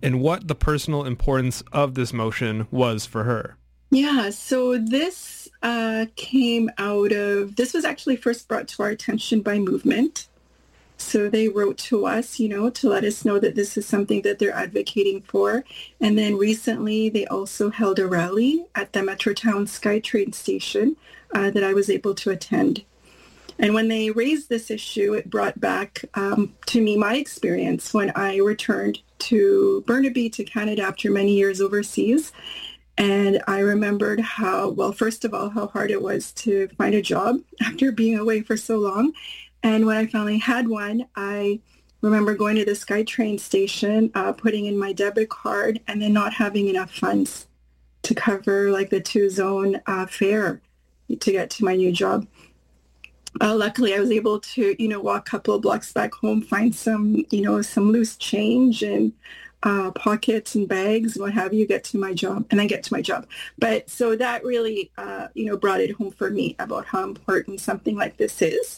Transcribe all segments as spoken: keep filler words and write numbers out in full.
and what the personal importance of this motion was for her. Yeah, so this uh, came out of, this was actually first brought to our attention by Movement. So they wrote to us, you know, to let us know that this is something that they're advocating for. And then recently they also held a rally at the Metrotown SkyTrain station uh, that I was able to attend. And when they raised this issue, it brought back um, to me my experience when I returned to Burnaby, to Canada after many years overseas. And I remembered how, well, first of all, how hard it was to find a job after being away for so long. And when I finally had one, I remember going to the SkyTrain station, uh, putting in my debit card, and then not having enough funds to cover like the two-zone uh, fare to get to my new job. Uh, luckily, I was able to, you know, walk a couple of blocks back home, find some, you know, some loose change and uh, pockets and bags and what have you, get to my job, and then get to my job. But so that really, uh, you know, brought it home for me about how important something like this is.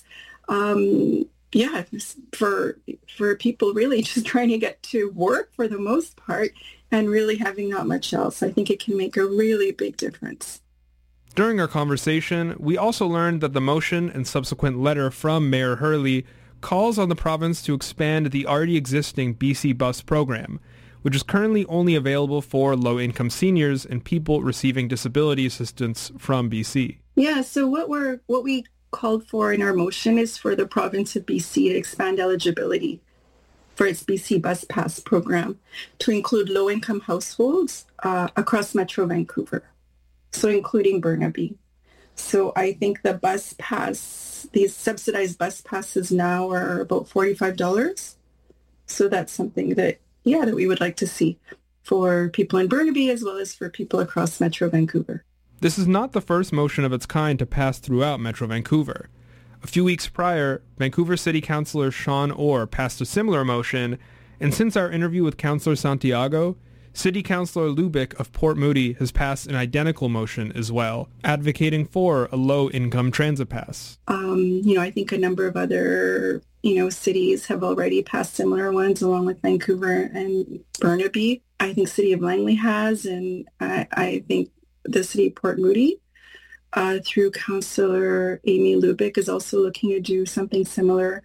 Um, yeah, for for people really just trying to get to work for the most part and really having not much else. I think it can make a really big difference. During our conversation, we also learned that the motion and subsequent letter from Mayor Hurley calls on the province to expand the already existing B C Bus program, which is currently only available for low-income seniors and people receiving disability assistance from B C. Yeah, so what we're what we called for in our motion is for the province of B C to expand eligibility for its B C Bus Pass program to include low-income households uh, across Metro Vancouver, so including Burnaby. So I think the bus pass, these subsidized bus passes now are about forty-five dollars. So that's something that, yeah, that we would like to see for people in Burnaby as well as for people across Metro Vancouver. This is not the first motion of its kind to pass throughout Metro Vancouver. A few weeks prior, Vancouver City Councillor Sean Orr passed a similar motion, and since our interview with Councillor Santiago, City Councillor Lubick of Port Moody has passed an identical motion as well, advocating for a low-income transit pass. Um, you know, I think a number of other, you know, cities have already passed similar ones along with Vancouver and Burnaby. I think City of Langley has, and I, I think the City of Port Moody, uh, through Councillor Amy Lubick, is also looking to do something similar.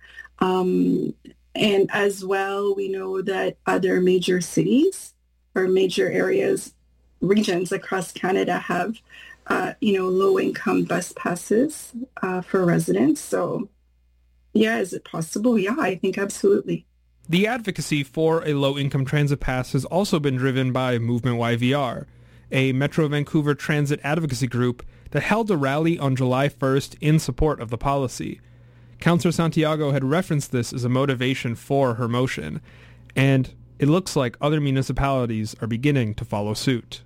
Um, and as well, we know that other major cities or major areas, regions across Canada have, uh, you know, low-income bus passes uh, for residents. So, yeah, is it possible? Yeah, I think absolutely. The advocacy for a low-income transit pass has also been driven by Movement Y V R, a Metro Vancouver transit advocacy group that held a rally on July first in support of the policy. Councillor Santiago had referenced this as a motivation for her motion, and it looks like other municipalities are beginning to follow suit.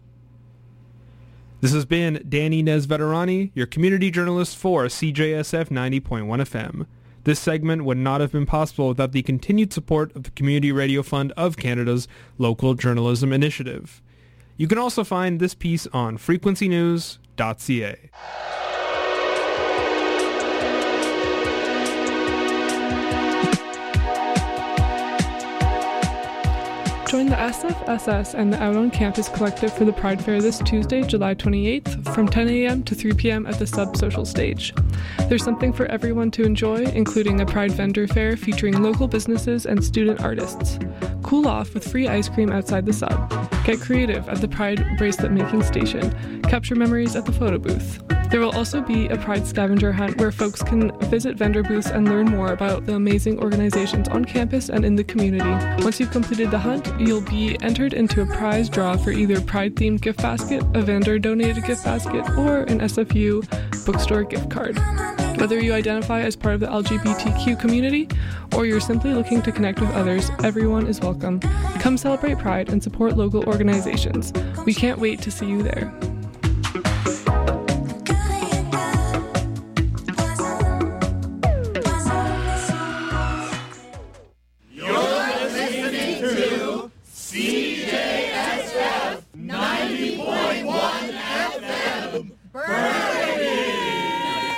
This has been Danny Nesveterani, your community journalist for C J S F ninety point one F M. This segment would not have been possible without the continued support of the Community Radio Fund of Canada's Local Journalism Initiative. You can also find this piece on frequency news dot c a. Join the S F S S and the Out on Campus Collective for the Pride Fair this Tuesday, July twenty-eighth, from ten a.m. to three p.m. at the Sub Social Stage. There's something for everyone to enjoy, including a Pride vendor fair featuring local businesses and student artists. Cool off with free ice cream outside the Sub. Get creative at the Pride bracelet making station. Capture memories at the photo booth. There will also be a Pride scavenger hunt where folks can visit vendor booths and learn more about the amazing organizations on campus and in the community. Once you've completed the hunt, you'll be entered into a prize draw for either Pride-themed gift basket, a vendor-donated gift basket, or an S F U bookstore gift card. Whether you identify as part of the L G B T Q community or you're simply looking to connect with others, everyone is welcome. Come celebrate Pride and support local organizations. We can't wait to see you there.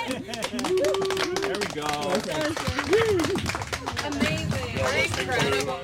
The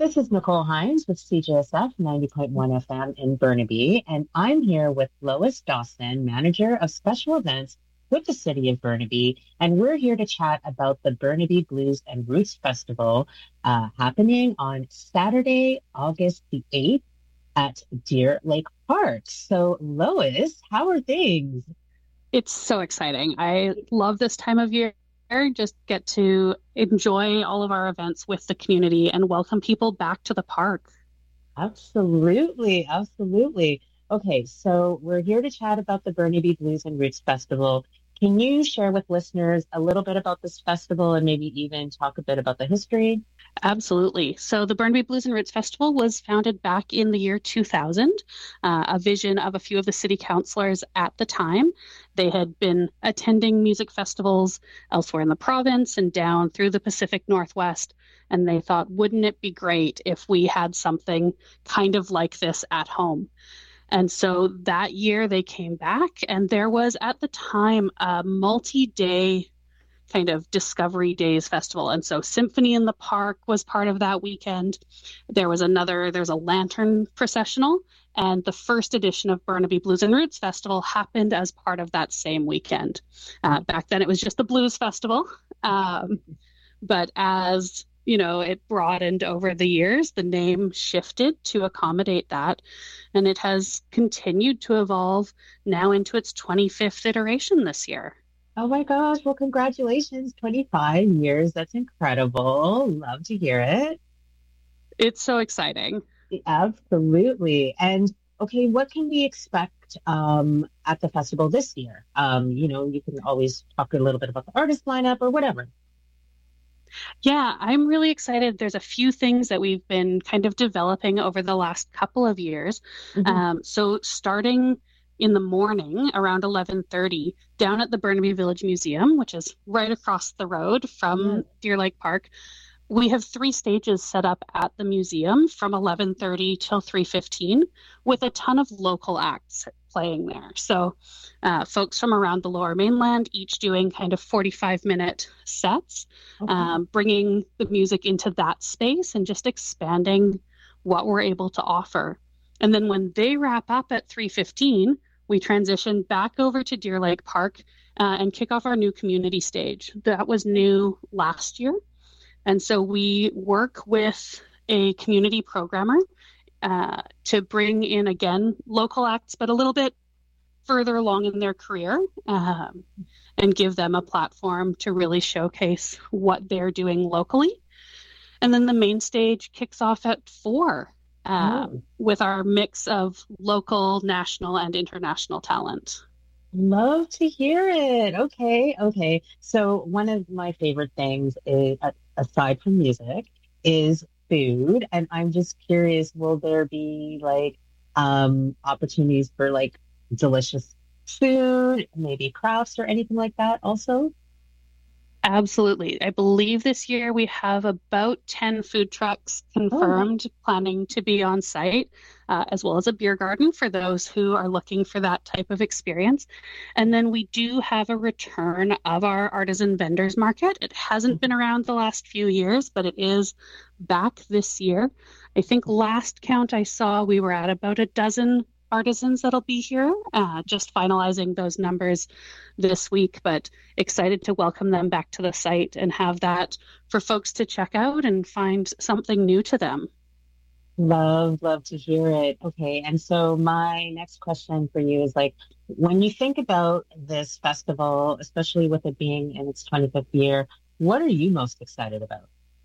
This is Nicole Hines with C J S F ninety point one F M in Burnaby, and I'm here with Lois Dawson, Manager of Special Events with the City of Burnaby, and we're here to chat about the Burnaby Blues and Roots Festival uh, happening on Saturday, August the eighth at Deer Lake Park. So, Lois, how are things? It's so exciting. I love this time of year. Just get to enjoy all of our events with the community and welcome people back to the park. Absolutely, absolutely. Okay, so we're here to chat about the Burnaby Blues and Roots Festival. Can you share with listeners a little bit about this festival and maybe even talk a bit about the history? Absolutely. So the Burnaby Blues and Roots Festival was founded back in the year two thousand, uh, a vision of a few of the city councilors at the time. They had been attending music festivals elsewhere in the province and down through the Pacific Northwest, and they thought, wouldn't it be great if we had something kind of like this at home? And so that year they came back, and there was at the time a multi-day kind of Discovery Days festival. And so Symphony in the Park was part of that weekend. There was another, there's a lantern processional, and the first edition of Burnaby Blues and Roots Festival happened as part of that same weekend. Uh, back then it was just the Blues Festival. Um, but as you know, it broadened over the years, the name shifted to accommodate that, and it has continued to evolve now into its twenty-fifth iteration this year. Oh my gosh, well, congratulations, twenty-five years. That's incredible. Love to hear it. It's so exciting. Absolutely. And okay, what can we expect um, at the festival this year? Um, you know, you can always talk a little bit about the artist lineup or whatever. Yeah, I'm really excited. There's a few things that we've been kind of developing over the last couple of years. Mm-hmm. Um, so starting in the morning around eleven thirty down at the Burnaby Village Museum, which is right across the road from mm-hmm. Deer Lake Park, we have three stages set up at the museum from eleven thirty till three fifteen with a ton of local acts playing there. So uh, folks from around the Lower Mainland, each doing kind of forty-five minute sets, okay. um, bringing the music into that space and just expanding what we're able to offer. And then when they wrap up at three fifteen, we transition back over to Deer Lake Park uh, and kick off our new community stage. That was new last year. And so we work with a community programmer uh, to bring in, again, local acts, but a little bit further along in their career um, and give them a platform to really showcase what they're doing locally. And then the main stage kicks off at four uh, oh. with our mix of local, national, and international talent. Love to hear it. Okay, okay. So one of my favorite things is, aside from music, is food. And I'm just curious, will there be like um, opportunities for like delicious food, maybe crafts or anything like that also? Absolutely. I believe this year we have about ten food trucks confirmed, oh. planning to be on site, uh, as well as a beer garden for those who are looking for that type of experience. And then we do have a return of our artisan vendors market. It hasn't been around the last few years, but it is back this year. I think last count I saw, we were at about a dozen artisans that'll be here, uh, just finalizing those numbers this week, but excited to welcome them back to the site and have that for folks to check out and find something new to them. Love, love to hear it. Okay, and so my next question for you is like, when you think about this festival, especially with it being in its twenty-fifth year, what are you most excited about?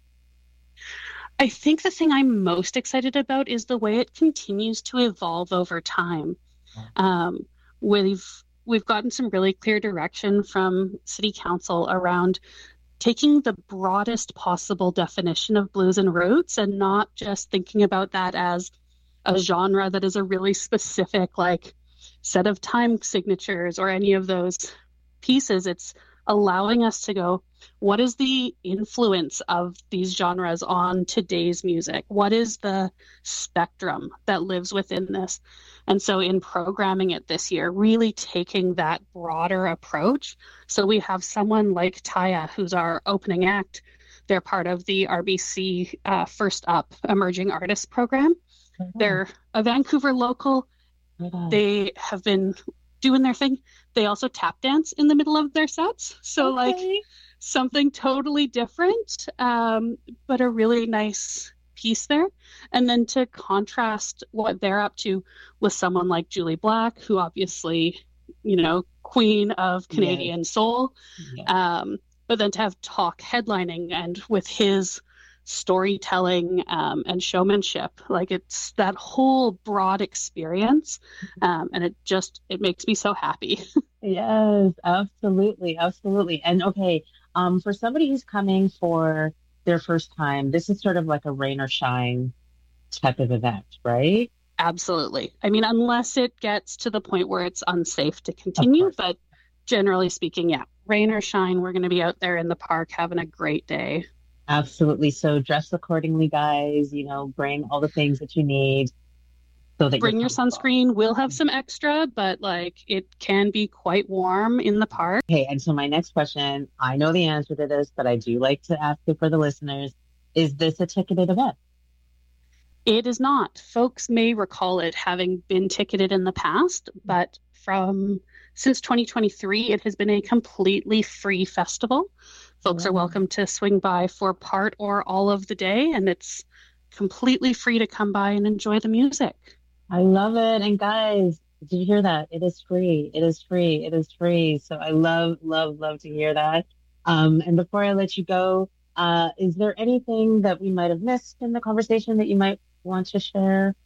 I think the thing I'm most excited about is the way it continues to evolve over time. Um, we've we've gotten some really clear direction from City Council around taking the broadest possible definition of blues and roots and not just thinking about that as a genre that is a really specific like set of time signatures or any of those pieces. It's allowing us to go, what is the influence of these genres on today's music? What is the spectrum that lives within this? And so in programming it this year, really taking that broader approach. So we have someone like Taya, who's our opening act, They're part of the R B C uh, First Up Emerging Artists program. Oh. They're a Vancouver local. Oh. They have been doing their thing. They also tap dance in the middle of their sets. So okay. like something totally different, um, but a really nice piece there. And then to contrast what they're up to with someone like Julie Black, who obviously, you know, queen of Canadian yes. soul. Yes. Um, but then to have Talk headlining and with his storytelling um, and showmanship, like it's that whole broad experience. Um, and it just, it makes me so happy. Yes, absolutely. Absolutely. And okay, um, for somebody who's coming for their first time, this is sort of like a rain or shine type of event, right? Absolutely. I mean, unless it gets to the point where it's unsafe to continue, but generally speaking, yeah, rain or shine, we're going to be out there in the park having a great day. Absolutely. So dress accordingly, guys, you know, bring all the things that you need. So that bring your sunscreen. We'll have some extra, but like it can be quite warm in the park. Okay. And so my next question, I know the answer to this, but I do like to ask it for the listeners. Is this a ticketed event? It is not. Folks may recall it having been ticketed in the past, but from since twenty twenty-three, it has been a completely free festival. Folks wow. are welcome to swing by for part or all of the day, and it's completely free to come by and enjoy the music. I love it. And guys, did you hear that? It is free. It is free. It is free. So I love, love, love to hear that. Um, and before I let you go, uh, is there anything that we might have missed in the conversation that you might want to share?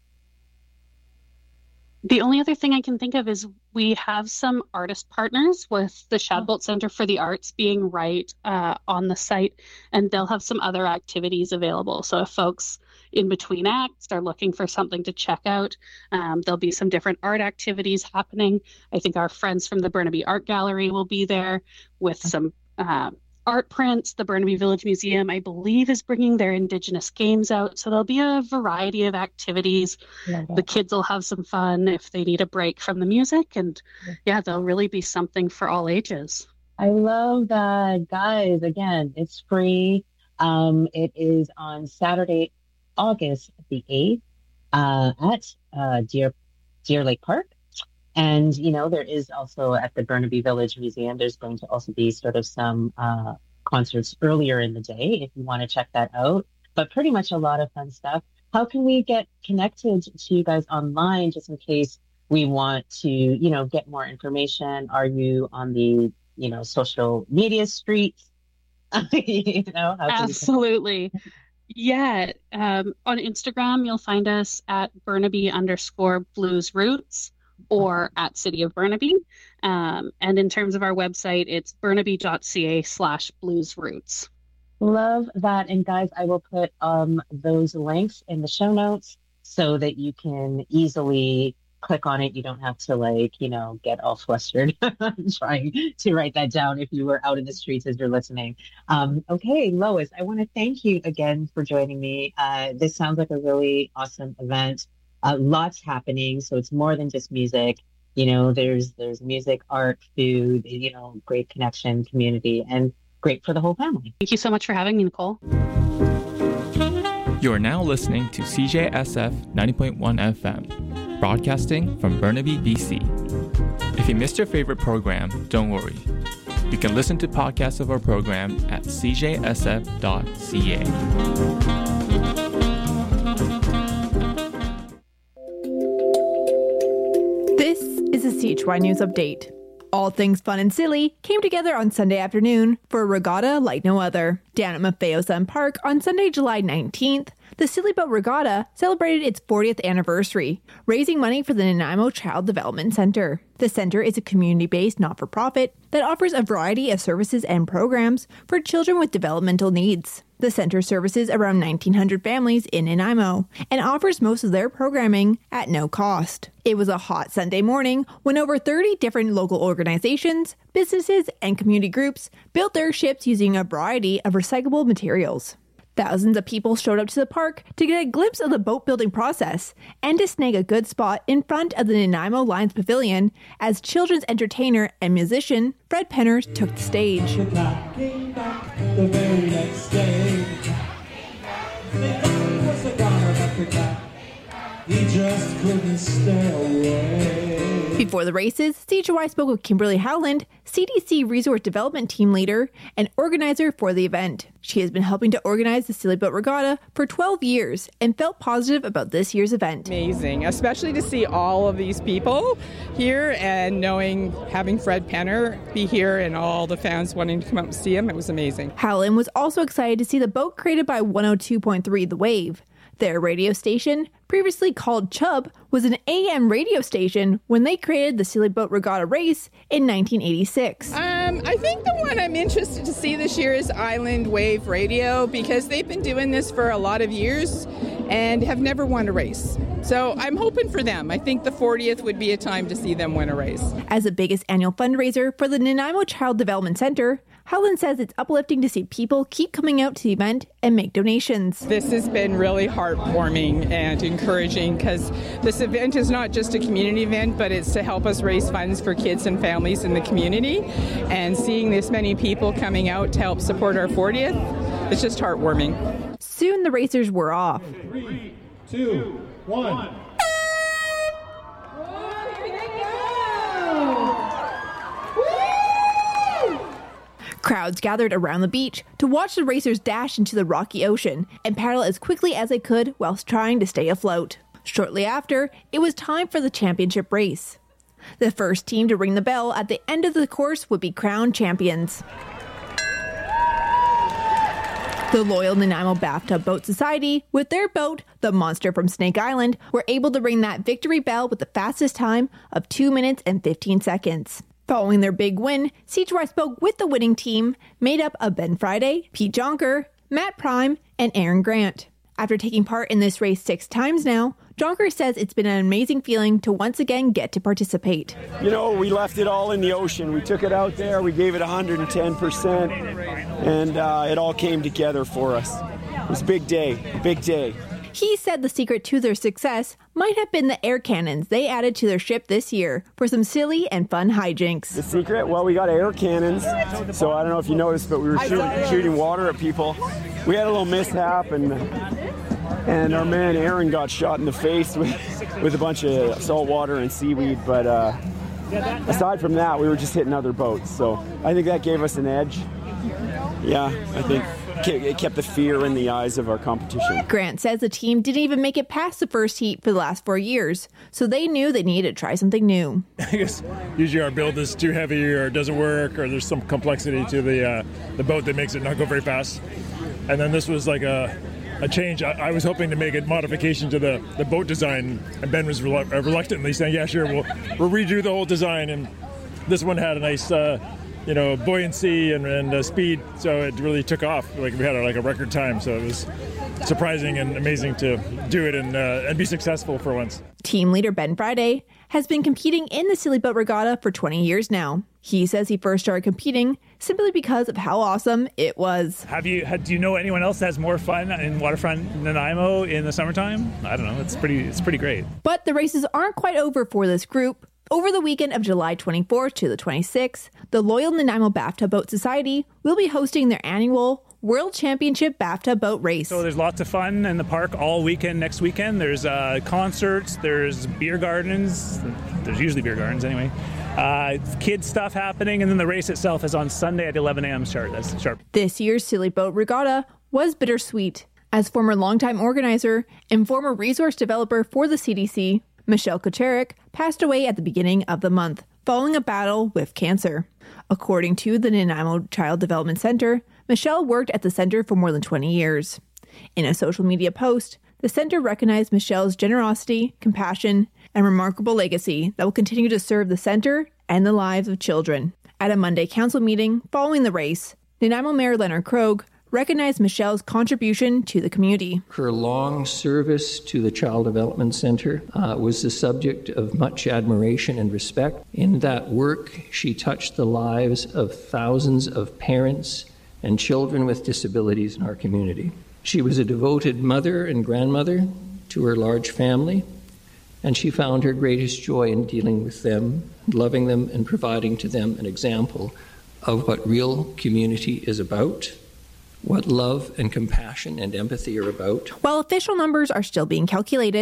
The only other thing I can think of is we have some artist partners with the Shadbolt Center for the Arts being right uh, on the site, and they'll have some other activities available. So if folks in between acts are looking for something to check out, um, there'll be some different art activities happening. I think our friends from the Burnaby Art Gallery will be there with some uh, art prints. The Burnaby Village Museum, I believe, is bringing their Indigenous games out. So there'll be a variety of activities. The kids will have some fun if they need a break from the music. And yeah, there'll really be something for all ages. I love that. Guys, again, it's free. Um, it is on Saturday, August the eighth uh, at uh, Deer, Deer Lake Park. And, you know, there is also at the Burnaby Village Museum, there's going to also be sort of some uh, concerts earlier in the day if you want to check that out. But pretty much a lot of fun stuff. How can we get connected to you guys online just in case we want to, you know, get more information? Are you on the, you know, social media streets? you know, how Absolutely. Yeah. Um, on Instagram, you'll find us at Burnaby underscore Blues Roots. Or at City of Burnaby. Um, and in terms of our website, it's burnaby.ca slash blues roots. Love that. And guys, I will put um, those links in the show notes so that you can easily click on it. You don't have to like, you know, get all flustered trying to write that down if you were out in the streets as you're listening. Um, okay, Lois, I want to thank you again for joining me. Uh, this sounds like a really awesome event. Uh, lots happening, so it's more than just music. You know, there's there's music, art, food, you know, great connection, community, and great for the whole family. Thank you so much for having me, Nicole. You are now listening to C J S F ninety point one F M, broadcasting from Burnaby, B C. If you missed your favorite program, don't worry. You can listen to podcasts of our program at c j s f dot c a. C H Y News Update. All things fun and silly came together on Sunday afternoon for a regatta like no other. Down at Maffeo Sun Park on Sunday, July nineteenth, the Silly Boat Regatta celebrated its fortieth anniversary, raising money for the Nanaimo Child Development Center. The center is a community-based not-for-profit that offers a variety of services and programs for children with developmental needs. The center services around nineteen hundred families in Nanaimo and offers most of their programming at no cost. It was a hot Sunday morning when over thirty different local organizations, businesses, and community groups built their ships using a variety of recyclable materials. Thousands of people showed up to the park to get a glimpse of the boat building process and to snag a good spot in front of the Nanaimo Lions Pavilion as children's entertainer and musician Fred Penner took the stage. The very next day. He just couldn't stay away. Before the races, C H Y spoke with Kimberly Howland, C D C Resort Development Team Leader and organizer for the event. She has been helping to organize the Silly Boat Regatta for twelve years and felt positive about this year's event. Amazing, especially to see all of these people here and knowing, having Fred Penner be here and all the fans wanting to come up and see him. It was amazing. Howland was also excited to see the boat created by one oh two point three The Wave. Their radio station, previously called Chubb, was an A M radio station when they created the Silly Boat Regatta race in nineteen eighty-six. Um, I think the one I'm interested to see this year is Island Wave Radio because they've been doing this for a lot of years and have never won a race. So I'm hoping for them. I think the fortieth would be a time to see them win a race. As the biggest annual fundraiser for the Nanaimo Child Development Center, Howland says it's uplifting to see people keep coming out to the event and make donations. This has been really heartwarming and encouraging because this event is not just a community event, but it's to help us raise funds for kids and families in the community. And seeing this many people coming out to help support our fortieth, it's just heartwarming. Soon the racers were off. Three, two, one. Crowds gathered around the beach to watch the racers dash into the rocky ocean and paddle as quickly as they could whilst trying to stay afloat. Shortly after, it was time for the championship race. The first team to ring the bell at the end of the course would be crowned champions. The loyal Nanaimo Bathtub Boat Society, with their boat, the Monster from Snake Island, were able to ring that victory bell with the fastest time of two minutes and fifteen seconds. Following their big win, C H Y spoke with the winning team, made up of Ben Friday, Pete Jonker, Matt Prime, and Aaron Grant. After taking part in this race six times now, Jonker says it's been an amazing feeling to once again get to participate. You know, we left it all in the ocean. We took it out there, we gave it one hundred ten percent, and uh, it all came together for us. It was a big day, a big day. He said the secret to their success might have been the air cannons they added to their ship this year for some silly and fun hijinks. The secret? Well, we got air cannons, so I don't know if you noticed, but we were shooting, shooting water at people. We had a little mishap, and and our man Aaron got shot in the face with, with a bunch of salt water and seaweed, but uh, aside from that, we were just hitting other boats, so I think that gave us an edge. Yeah, I think it kept the fear in the eyes of our competition. Grant says the team didn't even make it past the first heat for the last four years, so they knew they needed to try something new. I guess usually our build is too heavy or it doesn't work or there's some complexity to the uh, the boat that makes it not go very fast. And then this was like a, a change. I, I was hoping to make a modification to the, the boat design, and Ben was relu- reluctantly saying, yeah, sure, we'll, we'll redo the whole design. And this one had a nice... Uh, you know, buoyancy and, and uh, speed, so it really took off. Like we had a, like a record time, so it was surprising and amazing to do it and uh, and be successful for once. Team leader Ben Friday has been competing in the Silly Boat Regatta for twenty years now. He says he first started competing simply because of how awesome it was. Have you had, do you know anyone else that has more fun in waterfront Nanaimo in the summertime? I don't know. It's pretty it's pretty great. But the races aren't quite over for this group. Over the weekend of July twenty-fourth to the twenty-sixth, the Loyal Nanaimo Bathtub Boat Society will be hosting their annual World Championship Bathtub Boat Race. So there's lots of fun in the park all weekend next weekend. There's uh, concerts, there's beer gardens, there's usually beer gardens anyway, uh, kids stuff happening, and then the race itself is on Sunday at eleven a.m. sharp. That's sharp. This year's Silly Boat Regatta was bittersweet. As former longtime organizer and former resource developer for the C D C, Michelle Kucherik passed away at the beginning of the month, following a battle with cancer. According to the Nanaimo Child Development Center, Michelle worked at the center for more than twenty years. In a social media post, the center recognized Michelle's generosity, compassion, and remarkable legacy that will continue to serve the center and the lives of children. At a Monday council meeting following the race, Nanaimo Mayor Leonard Krogh recognized Michelle's contribution to the community. Her long service to the Child Development Center uh, was the subject of much admiration and respect. In that work, she touched the lives of thousands of parents and children with disabilities in our community. She was a devoted mother and grandmother to her large family, and she found her greatest joy in dealing with them, loving them, and providing to them an example of what real community is about, what love and compassion and empathy are about. While official numbers are still being calculated,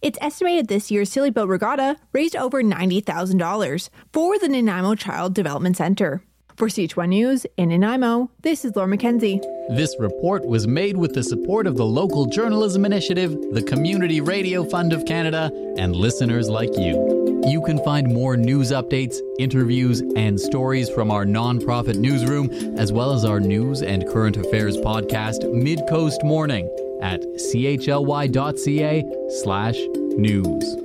It's estimated this year's Silly Boat Regatta raised over ninety thousand dollars for the Nanaimo Child Development Center. For C H one News in Nanaimo, this is Laura McKenzie. This report was made with the support of the Local Journalism Initiative, the Community Radio Fund of Canada, and listeners like you. You can find more news updates, interviews, and stories from our nonprofit newsroom, as well as our news and current affairs podcast, Mid-Coast Morning, at chly.ca slash news.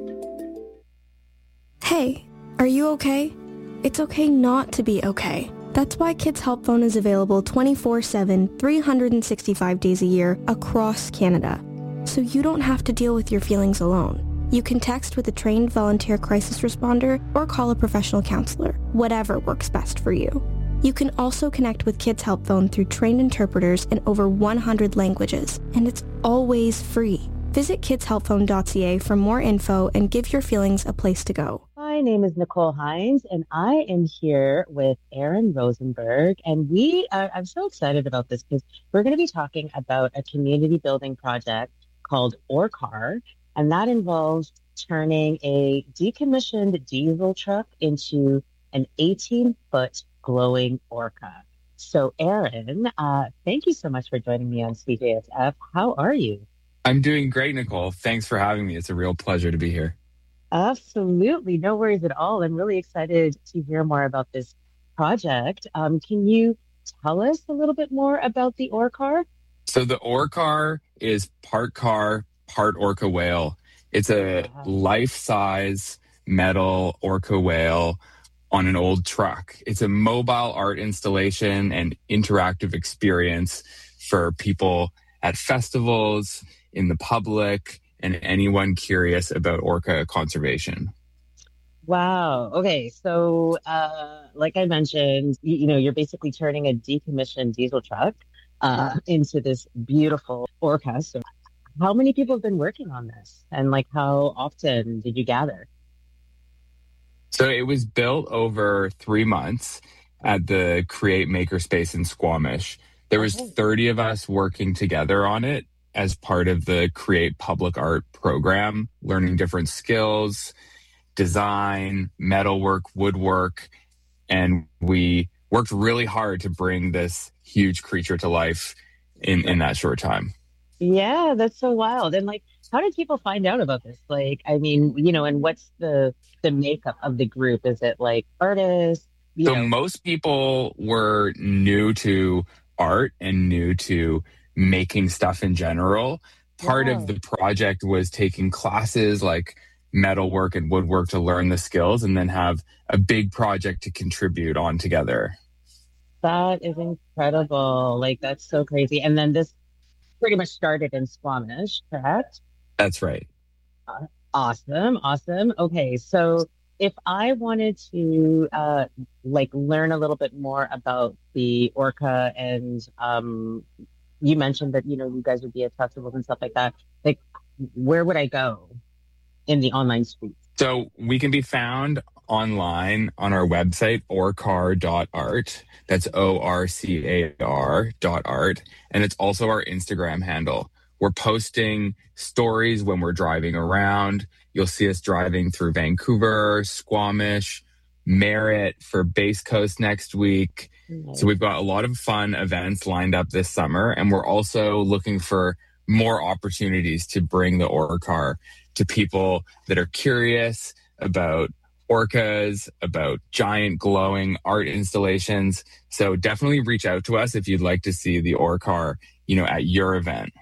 Hey, are you okay? It's okay not to be okay. That's why Kids Help Phone is available twenty-four seven, three hundred sixty-five days a year across Canada. So you don't have to deal with your feelings alone. You can text with a trained volunteer crisis responder or call a professional counselor, whatever works best for you. You can also connect with Kids Help Phone through trained interpreters in over one hundred languages, and it's always free. Visit kids help phone dot c a for more info and give your feelings a place to go. My name is Nicole Hines, and I am here with Erin Rosenberg, and we are, I'm so excited about this because we're going to be talking about a community building project called ORCAR, and that involves turning a decommissioned diesel truck into an eighteen-foot glowing orca. So, Erin, uh, thank you so much for joining me on C J S F. How are you? I'm doing great, Nicole. Thanks for having me. It's a real pleasure to be here. Absolutely. No worries at all. I'm really excited to hear more about this project. Um, can you tell us a little bit more about the ORCAR? So the ORCAR is part car, part orca whale. It's a wow. life-size metal orca whale on an old truck. It's a mobile art installation and interactive experience for people at festivals, in the public, and anyone curious about orca conservation. Wow. Okay. So, uh, like I mentioned, you, you know, you're basically turning a decommissioned diesel truck uh, into this beautiful orca. So how many people have been working on this? And like, how often did you gather? So it was built over three months at the Create Makerspace in Squamish. There was thirty of us working together on it as part of the Create Public Art program, learning different skills, design, metalwork, woodwork, and we worked really hard to bring this huge creature to life in, in that short time. Yeah, that's so wild. And like, how did people find out about this? Like, I mean, you know, and what's the the makeup of the group? Is it like artists? You so know? Most people were new to art and new to making stuff in general. Part wow. of the project was taking classes like metalwork and woodwork to learn the skills and then have a big project to contribute on together. That is incredible. Like, that's so crazy. And then this pretty much started in Squamish, correct? That's right. Uh, awesome. Awesome. Okay. So if I wanted to uh, like learn a little bit more about the orca and um, you mentioned that, you know, you guys would be at festivals and stuff like that. Like, where would I go in the online street? So we can be found online on our website, orcar dot art. That's O R C A R dot art. And it's also our Instagram handle. We're posting stories when we're driving around. You'll see us driving through Vancouver, Squamish, Merritt for Base Coast next week. Nice. So we've got a lot of fun events lined up this summer, and we're also looking for more opportunities to bring the ORCAR to people that are curious about orcas, about giant glowing art installations. So definitely reach out to us if you'd like to see the ORCAR, you know, at your event.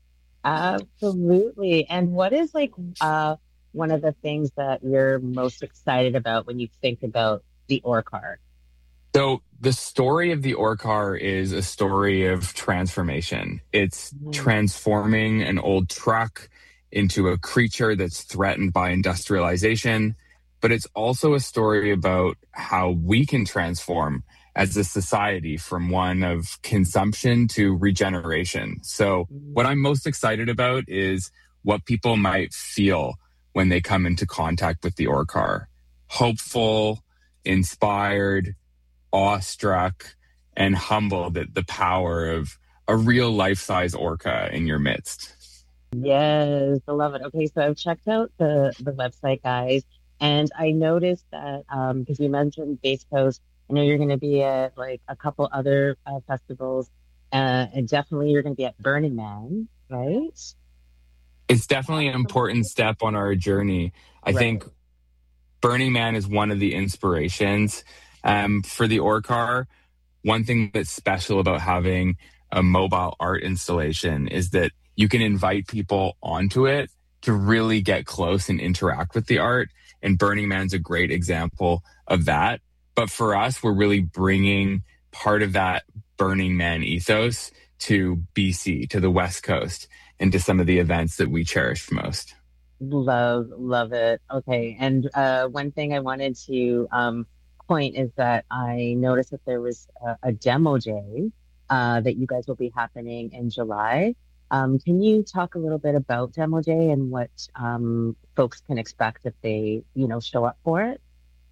Absolutely. And what is like uh, one of the things that you're most excited about when you think about the ORCAR? So the story of the ORCAR is a story of transformation. It's mm. transforming an old truck into a creature that's threatened by industrialization. But it's also a story about how we can transform as a society from one of consumption to regeneration. So what I'm most excited about is what people might feel when they come into contact with the ORCAR. Hopeful, inspired, awestruck, and humbled at the power of a real life-size orca in your midst. Yes, I love it. Okay, so I've checked out the, the website, guys, and I noticed that um, because you mentioned Base Coast, I know you're going to be at like a couple other uh, festivals, uh, and definitely you're going to be at Burning Man, right? It's definitely an important step on our journey. I Right. think Burning Man is one of the inspirations um, for the ORCAR. One thing that's special about having a mobile art installation is that you can invite people onto it to really get close and interact with the art. And Burning Man's a great example of that. But for us, we're really bringing part of that Burning Man ethos to B C, to the West Coast, and to some of the events that we cherish most. Love, love it. Okay, and uh, one thing I wanted to um, point is that I noticed that there was a, a demo day uh, that you guys will be happening in July. Um, can you talk a little bit about Demo Day and what um, folks can expect if they, you know, show up for it?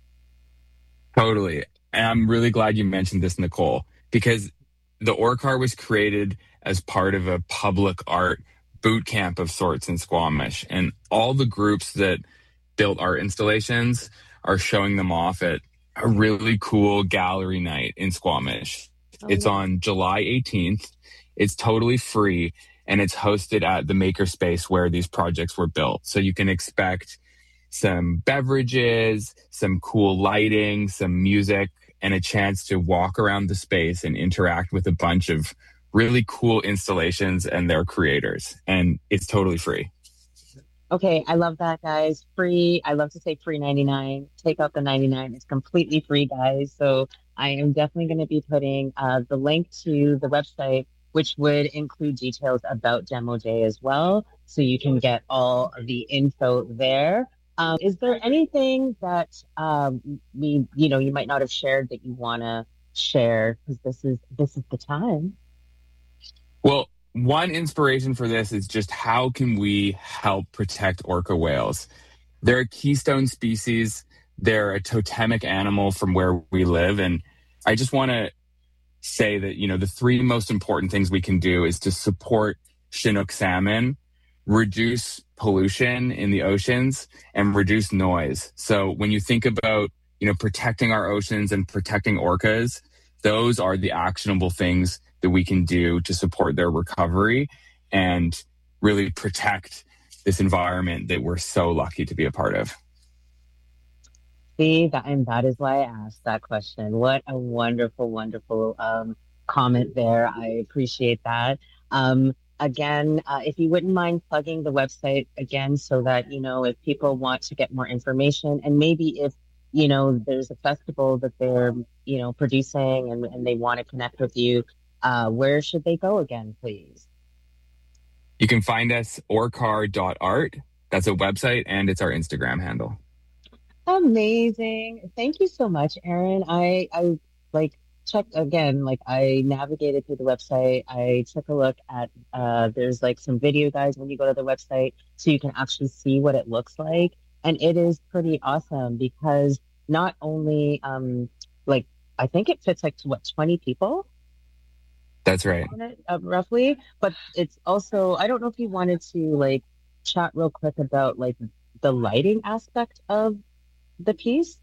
Totally. And I'm really glad you mentioned this, Nicole, because the ORCAR was created as part of a public art boot camp of sorts in Squamish. And all the groups that built art installations are showing them off at a really cool gallery night in Squamish. Oh, it's wow. on July eighteenth. It's totally free, and it's hosted at the makerspace where these projects were built. So you can expect some beverages, some cool lighting, some music, and a chance to walk around the space and interact with a bunch of really cool installations and their creators. And it's totally free. Okay, I love that, guys. Free. I love to say free ninety-nine. Take out the ninety-nine. It's completely free, guys. So I am definitely going to be putting uh, the link to the website, which would include details about Demo Day as well. So you can get all of the info there. Um, is there anything that um, we, you know, you might not have shared that you want to share? Because this is this is the time. Well, one inspiration for this is just how can we help protect orca whales? They're a keystone species. They're a totemic animal from where we live. And I just want to say that, you know, the three most important things we can do is to support Chinook salmon, reduce pollution in the oceans, and reduce noise. So when you think about, you know, protecting our oceans and protecting orcas, those are the actionable things that we can do to support their recovery and really protect this environment that we're so lucky to be a part of. See, that, and that is why I asked that question. What a wonderful, wonderful um, comment there. I appreciate that. Um, again, uh, if you wouldn't mind plugging the website again so that, you know, if people want to get more information, and maybe if, you know, there's a festival that they're, you know, producing and, and they want to connect with you, uh, where should they go again, please? You can find us orcar dot art. That's a website, and it's our Instagram handle. Amazing. Thank you so much, Erin. I, I like checked again, like I navigated through the website. I took a look at, uh, there's like some video guides when you go to the website so you can actually see what it looks like. And it is pretty awesome because not only, um, like, I think it fits like, what, twenty people? That's right. On it, uh, roughly. But it's also, I don't know if you wanted to like chat real quick about like the lighting aspect of the piece.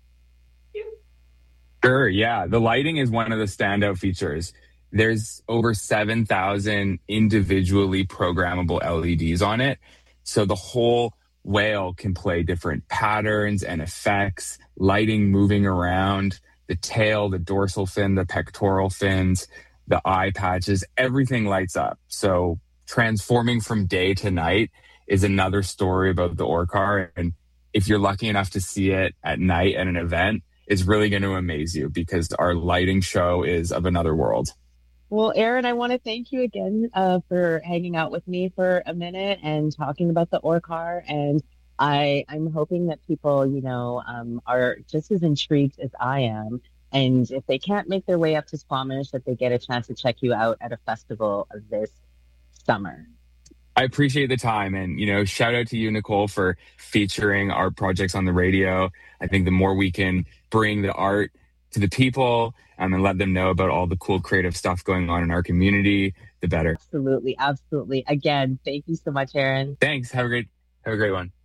Sure, yeah. The lighting is one of the standout features. There's over seven thousand individually programmable L E Ds on it. So the whole whale can play different patterns and effects, lighting moving around, the tail, the dorsal fin, the pectoral fins, the eye patches, everything lights up. So transforming from day to night is another story about the ORCAR. And if you're lucky enough to see it at night at an event, it's really going to amaze you because our lighting show is of another world. Well, Erin, I want to thank you again uh, for hanging out with me for a minute and talking about the ORCAR. And I, I'm hoping that people, you know, um, are just as intrigued as I am. And if they can't make their way up to Squamish, that they get a chance to check you out at a festival this summer. I appreciate the time, and, you know, shout out to you, Nicole, for featuring our projects on the radio. I think the more we can bring the art to the people um, and let them know about all the cool creative stuff going on in our community, the better. Absolutely, absolutely. Again, thank you so much, Aaron. Thanks. Have a great, have a great one.